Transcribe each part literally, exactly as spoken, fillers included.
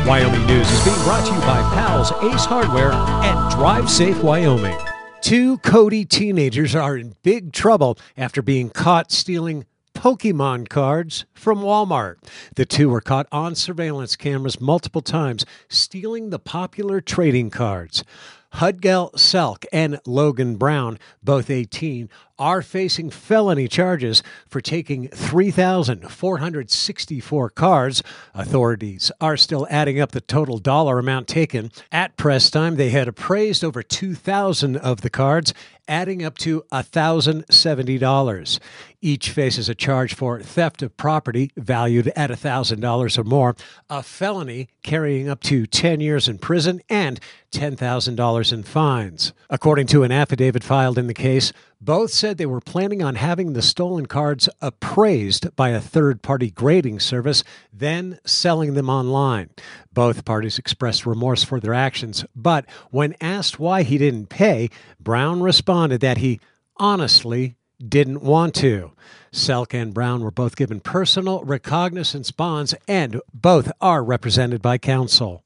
Wyoming News is being brought to you by Pals, Ace Hardware, and Drive Safe Wyoming. Two Cody teenagers are in big trouble after being caught stealing Pokemon cards from Walmart. The two were caught on surveillance cameras multiple times stealing the popular trading cards. Hudgel Selk and Logan Brown, both eighteen, are facing felony charges for taking three thousand four hundred sixty-four cards. Authorities are still adding up the total dollar amount taken. At press time, they had appraised over two thousand of the cards, adding up to one thousand seventy dollars. Each faces a charge for theft of property valued at one thousand dollars or more, a felony carrying up to ten years in prison, and ten thousand dollars in fines. According to an affidavit filed in the case, both said they were planning on having the stolen cards appraised by a third-party grading service, then selling them online. Both parties expressed remorse for their actions, but when asked why he didn't pay, Brown responded that he honestly didn't want to. Selk and Brown were both given personal recognizance bonds, and both are represented by counsel.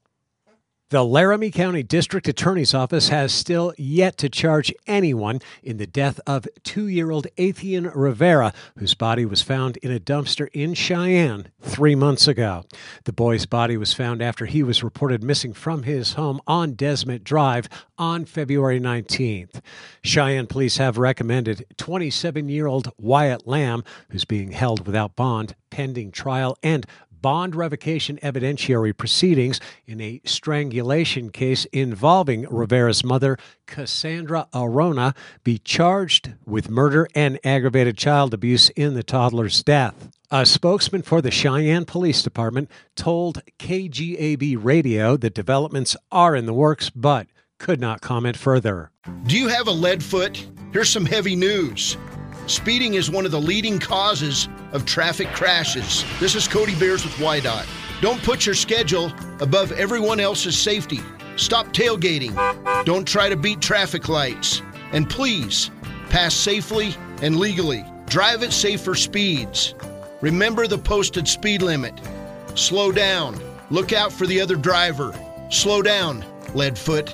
The Laramie County District Attorney's Office has still yet to charge anyone in the death of two-year-old Atheian Rivera, whose body was found in a dumpster in Cheyenne three months ago. The boy's body was found after he was reported missing from his home on Desmet Drive on February nineteenth. Cheyenne police have recommended twenty-seven-year-old Wyatt Lamb, who's being held without bond, pending trial and bond revocation evidentiary proceedings in a strangulation case involving Rivera's mother, Cassandra Arona, be charged with murder and aggravated child abuse in the toddler's death. A spokesman for the Cheyenne Police Department told K G A B Radio that developments are in the works, but could not comment further. Do you have a lead foot? Here's some heavy news. Speeding is one of the leading causes of traffic crashes. This is Cody Bears with Y DOT. Don't put your schedule above everyone else's safety. Stop tailgating. Don't try to beat traffic lights. And please, pass safely and legally. Drive at safer speeds. Remember the posted speed limit. Slow down. Look out for the other driver. Slow down, Leadfoot.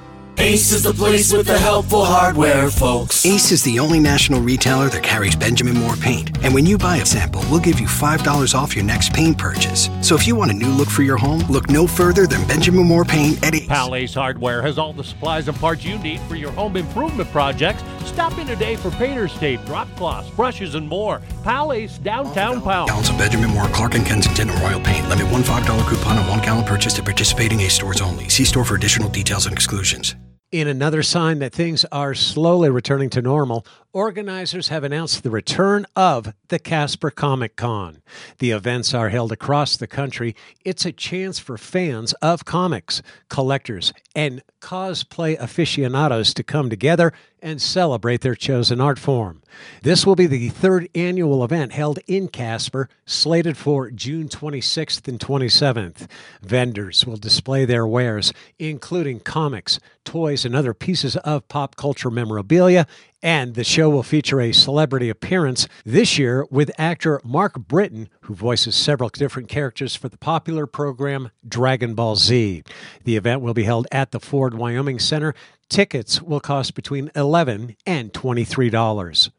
Ace is the place with the helpful hardware, folks. Ace is the only national retailer that carries Benjamin Moore paint. And when you buy a sample, we'll give you five dollars off your next paint purchase. So if you want a new look for your home, look no further than Benjamin Moore paint at Ace. Pal Ace Hardware has all the supplies and parts you need for your home improvement projects. Stop in today for painter's tape, drop cloths, brushes, and more. Pal Ace, downtown Powell. Gallons of Benjamin Moore, Clark and Kensington, and Royal Paint. Limit one five dollar coupon on one gallon purchase at participating Ace stores only. See store for additional details and exclusions. In another sign that things are slowly returning to normal, organizers have announced the return of the Casper Comic Con. The events are held across the country. It's a chance for fans of comics, collectors, and cosplay aficionados to come together and celebrate their chosen art form. This will be the third annual event held in Casper, slated for June twenty-sixth and twenty-seventh. Vendors will display their wares, including comics, toys, and other pieces of pop culture memorabilia, and the show will feature a celebrity appearance this year with actor Mark Britton, who voices several different characters for the popular program Dragon Ball Z. The event will be held at the Ford Wyoming Center. Tickets will cost between eleven dollars and twenty-three dollars.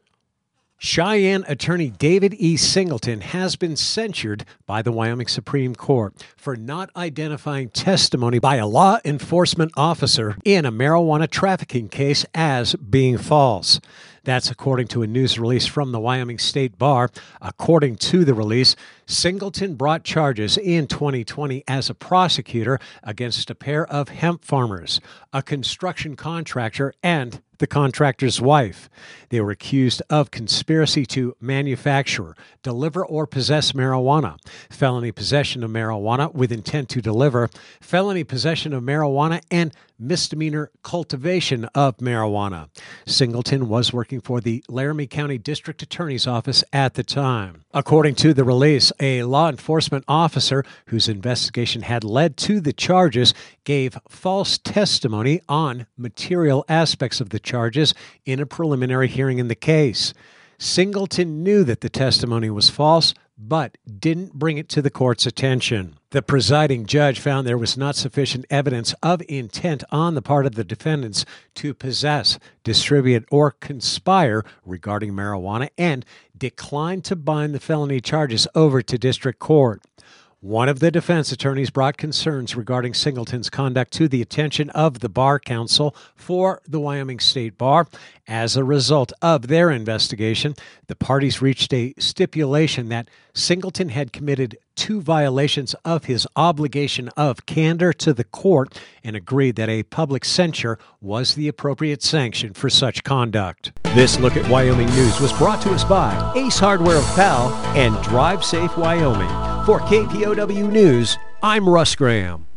Cheyenne attorney David E. Singleton has been censured by the Wyoming Supreme Court for not identifying testimony by a law enforcement officer in a marijuana trafficking case as being false. That's according to a news release from the Wyoming State Bar. According to the release, Singleton brought charges in twenty twenty as a prosecutor against a pair of hemp farmers, a construction contractor, and the contractor's wife. They were accused of conspiracy to manufacture, deliver, or possess marijuana, felony possession of marijuana with intent to deliver, felony possession of marijuana, and misdemeanor cultivation of marijuana. Singleton was working for the Laramie County District Attorney's Office at the time. According to the release, a law enforcement officer whose investigation had led to the charges gave false testimony on material aspects of the charges in a preliminary hearing in the case. Singleton knew that the testimony was false, but didn't bring it to the court's attention. The presiding judge found there was not sufficient evidence of intent on the part of the defendants to possess, distribute, or conspire regarding marijuana and declined to bind the felony charges over to district court. One of the defense attorneys brought concerns regarding Singleton's conduct to the attention of the Bar Council for the Wyoming State Bar. As a result of their investigation, the parties reached a stipulation that Singleton had committed two violations of his obligation of candor to the court and agreed that a public censure was the appropriate sanction for such conduct. This Look at Wyoming News was brought to us by Ace Hardware of Powell and Drive Safe Wyoming. For K P O W News, I'm Russ Graham.